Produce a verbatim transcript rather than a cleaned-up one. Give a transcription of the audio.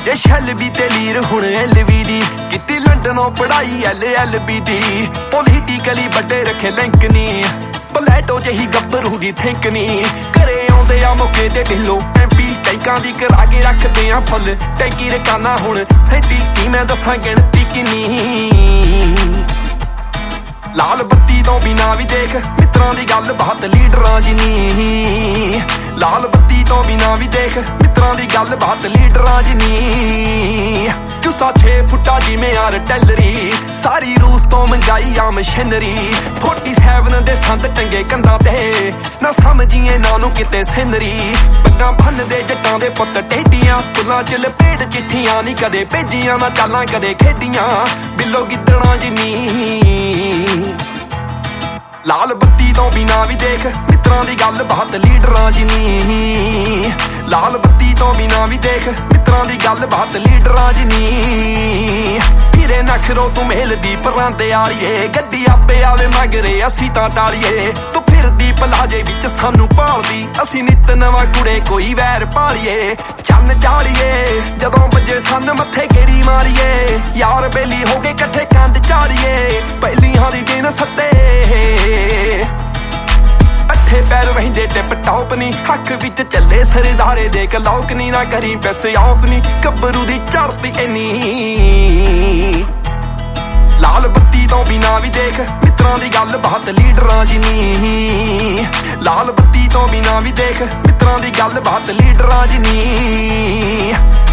ਜੇ ਸ਼ੈਲ ਵੀ ਤੇ ਲੀਰ ਹੁਣ ਐਲ ਵੀ ਦੀ ਕਿਤੇ ਲੰਡਨੋਂ ਪੜਾਈ ਐਲ ਐਲ ਬੀ ਦੀ ਪੋਲੀਟੀਕਲੀ ਵੱਡੇ ਰੱਖੇ ਲਿੰਕ ਨੀ ਪਲੈਟੋ ਜਿਹੀ ਗੱਭਰੂ ਦੀ ਥਿੰਕ ਨੀ ਘਰੇ ਆਉਂਦੇ ਆ ਮੌਕੇ ਤੇ ਬਿੱਲੋ ਐਮਪੀ ਟੈਂਕਾਂ ਦੀ ਕਰਾ ਕੇ ਰੱਖਦੇ ਆ ਫੁੱਲ ਟੈਂਕੀ ਰਕਾਨਾ ਹੁਣ ਸੈਂਟੀ ਕੀ ਮੈਂ ਦੱਸਾਂ ਗਿਣਤੀ ਕਿੰਨੀ ਲਾਲ ਬੱਤੀ ਤੋਂ ਬਿਨਾ ਵੀ ਦੇਖ ਮਿੱਤਰਾਂ ਦੀ ਗੱਲ ਬਾਤ ਲੀਡਰਾਂ ਜਿੰਨੀ ਲਾਲ ਬੱਤੀ ਤੋਂ ਬਿਨਾ ਵੀ ਦੇਖ ਮਿੱਤਰਾਂ ਦੀ ਗੱਲ ਬਾਤ ਲੀਡਰਾਂ ਜਿੰਨੀ ਚੁਸਾ ਛੇ ਫੁੱਟਾ ਜਿਵੇਂ ਆਰਟਿਲਰੀ ਸਾਰੀ ਰੂਸ ਤੋਂ ਮੰਗਾਈ ਆ ਮਸ਼ੀਨਰੀ ਸੈਂਤਾਲੀ ਦੇ ਸੰਦ ਟੰਗੇ ਕੰਧਾਂ ਤੇ ਨਾ ਸਮਝੀਏ ਨਾ ਨੂੰ ਕਿਤੇ ਸਿਨਰੀ ਪੱਗਾਂ ਬੰਨਦੇ ਜੱਟਾਂ ਦੇ ਪੁੱਤ ਟੇਡੀਆਂ ਫੁੱਲਾਂ ਚ ਲਪੇਟ ਚਿੱਠੀਆਂ ਨਹੀਂ ਕਦੇ ਭੇਜੀਆਂ ਨਾ ਚਾਲਾਂ ਕਦੇ ਖੇਡੀਆਂ ਬਿੱਲੋ ਗਿੱਦੜਾਂ ਜਿੰਨੀ ਲਾਲ ਬੱਤੀ ਤੋਂ ਬਿਨਾ ਵੀ ਦੇਖ ਮਿੱਤਰਾਂ ਦੀ ਗੱਲ ਬਾਤ ਲੀਡਰਾਂ ਜਿੰਨੀ ਲਾਲ ਬੱਤੀ ਤੋਂ ਬਿਨਾ ਵੀ ਦੇਖ ਮਿੱਤਰਾਂ ਦੀ ਗੱਲ ਬਾਤ ਲੀਡਰਾਂ ਜਿੰਨੀ ਫਿਰੇ ਨਖਰੋ ਤੂੰ ਮੇਲਦੀ ਪਰਾਂਦੇ ਆਲੀਏ ਗੱਡੀ ਆਪੇ ਆਵੇ ਮਗਰੇ ਅਸੀਂ ਤਾਂ ਟਾਲੀਏ ਤੂੰ ਫਿਰਦੀ ਪਲਾਜੇ ਵਿੱਚ ਸਾਨੂੰ ਭਾਲਦੀ ਅਸੀਂ ਨਿੱਤ ਨਵਾਂ ਕੁੜੇ ਕੋਈ ਵੈਰ ਪਾਲੀਏ ਚੰਨ ਚਾੜੀਏ ਜਦੋਂ ਵੱਜੇ ਸੰਨ ਮੱਥੇ ਗੇੜੀ ਮਾਰੀਏ ਯਾਰ ਬੇਲੀ ਹੋ ਗਏ ਇਕੱਠੇ ਕੰਧ ਚਾੜੀਏ ਪਹਿਲੀਆਂ ਦੀ ਦਿਨ ਸੱਤੇ ਅੱਠੇ ਪੈਰ ਰਹਿੰਦੇ ਟਿਪ ਟੌਪ ਨੀ ਹੱਕ ਵਿੱਚ ਚੱਲੇ ਸਰਦਾਰੇ ਦੇ ਕਲੌਕ ਨੀ ਨਾ ਕਰੀ ਪੈਸੇ ਆਫ ਨੀ ਗੱਭਰੂ ਦੀ ਚੜਤੀ ਇੰਨੀ ਲਾਲ ਬੱਤੀ ਤੋਂ ਬਿਨਾ ਵੀ ਦੇਖ ਮਿੱਤਰਾਂ ਦੀ ਗੱਲ ਬਾਤ ਲੀਡਰਾਂ ਜਿੰਨੀ ਲਾਲ ਬੱਤੀ ਤੋਂ ਬਿਨਾ ਵੀ ਦੇਖ ਮਿੱਤਰਾਂ ਦੀ ਗੱਲ ਬਾਤ ਲੀਡਰਾਂ ਜਿੰਨੀ